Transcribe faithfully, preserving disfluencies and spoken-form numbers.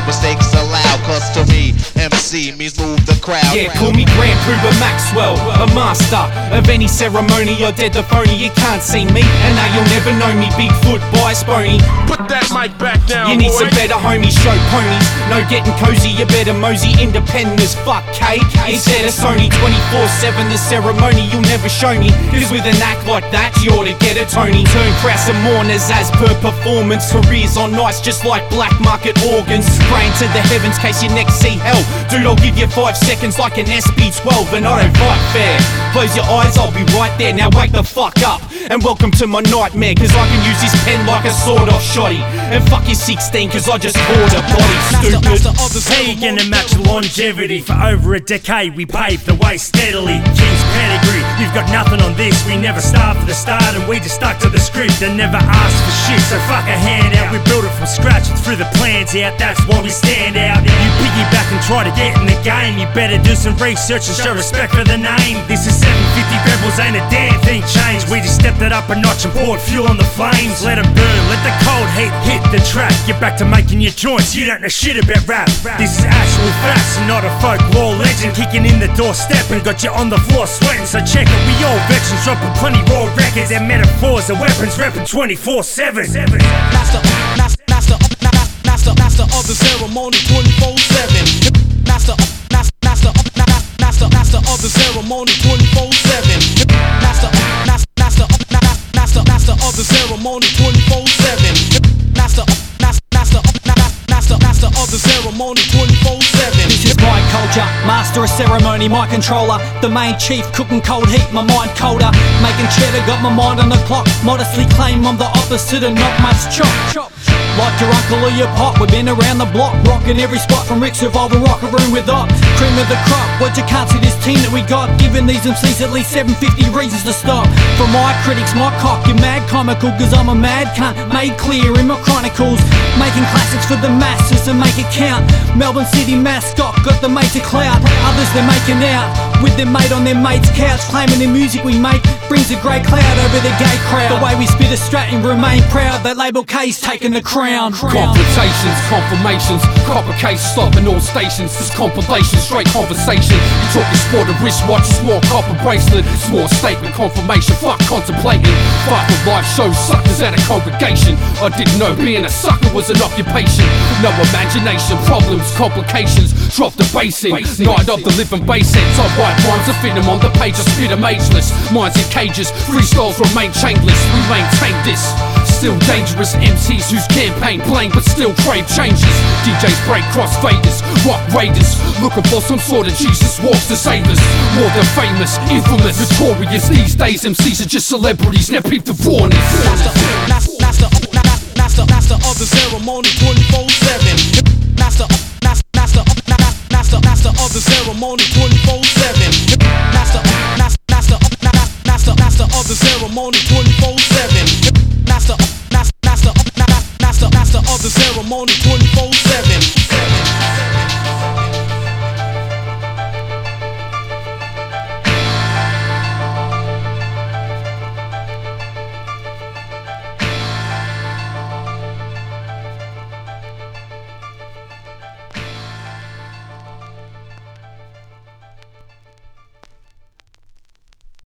mistakes allowed. Cause to me, M C means move the crowd. Yeah, call me Grand Puba Maxwell, a master of any ceremony. You're dead the phony, you can't see me, and now you'll never know me. Bigfoot by Spony. Put that mic back down, you need boy. some better homies, show ponies. No getting cozy, you better mosey. Independent as fuck, K. Instead of Sony, twenty-four seven the ceremony you'll never show me. Cause with an act like that, you ought to get a Tony. Turn crass and mourners as per performance. Careers on nice just like black market organs. Praying to the heavens case you next see hell. Dude, I'll give you five seconds like an S P twelve, and I don't fight fair. Close your eyes, I'll be right there. Now wake the fuck up and welcome to my nightmare. Cause I can use this pen like a sword off shotty. And fuck your sixteen cause I just poured a body, stupid. How you gonna match longevity? For over a decade we paved the way steadily. King's pedigree, you've got nothing on this. We never start for the start and we just stuck to the script and never asked for shit. So fuck a handout, we built it from scratch and threw the plans out. That's why we stand out. You piggyback and try to get in the game. You better do some research and show respect for the name. This is seven fifty Rebels, ain't a damn thing changed. We just stepped it up a notch and poured fuel on the flames. Let it burn, let the cold heat hit the track. Get back to making your joints, you don't know shit about rap. This is actual facts and not a folklore legend. Kicking in the doorstep and got you on the floor sweating. So check it, we all veterans dropping plenty raw records. Their metaphors are weapons repping twenty-four seven. Master, master, master, master, master of the ceremony twenty-four seven. Master, master, master, master, master of the ceremony twenty-four seven. Master, master, master, master, master of the ceremony twenty-four seven. Master, master, master, master, master of the ceremony twenty-four seven. This is my culture, master of ceremony, my controller. The main chief, cooking cold heat, my mind colder. Making cheddar, got my mind on the clock. Modestly claim I'm the opposite of not much chop. chop. Like your uncle or your pop, we've been around the block, rocking every spot from Rick's Revolver, Rocker Room with up. Cream of the crop, what you can't see this team that we got. Giving these M Cs at least seven fifty reasons to stop. For my critics, my cock, you're mad comical, cause I'm a mad cunt, made clear in my chronicles. Making classics for the masses and make it count. Melbourne City mascot, got the major clout. Others they're making out with their mate on their mate's couch, claiming the music we make brings a grey cloud over the gay crowd. The way we spit a strat and remain proud, that label K's taking the crown. Confrontations, confirmations, copper case stopping all stations. This compilation, straight conversation. You talking sport, a wristwatch, small copper bracelet. Small statement, confirmation, fuck contemplating. Fight for life shows, suckers at a congregation. I didn't know being a sucker was an occupation. No imagination, problems, complications. Drop the bass in, night of the living bass hits. I write rhymes, I fit them on the page, I spit them ageless. Minds in cages, freestyles remain chainless. We maintain this. Still dangerous M Cs whose campaign blame but still crave changes. D Js break crossfaders, rock raiders, looking for some sort of Jesus walks to save us. More than famous, infamous, notorious. These days M Cs are just celebrities, now peep the warnings. Master, master, master, master, master of the ceremony twenty-four seven. Master, master, master, master, master of the ceremony twenty-four seven.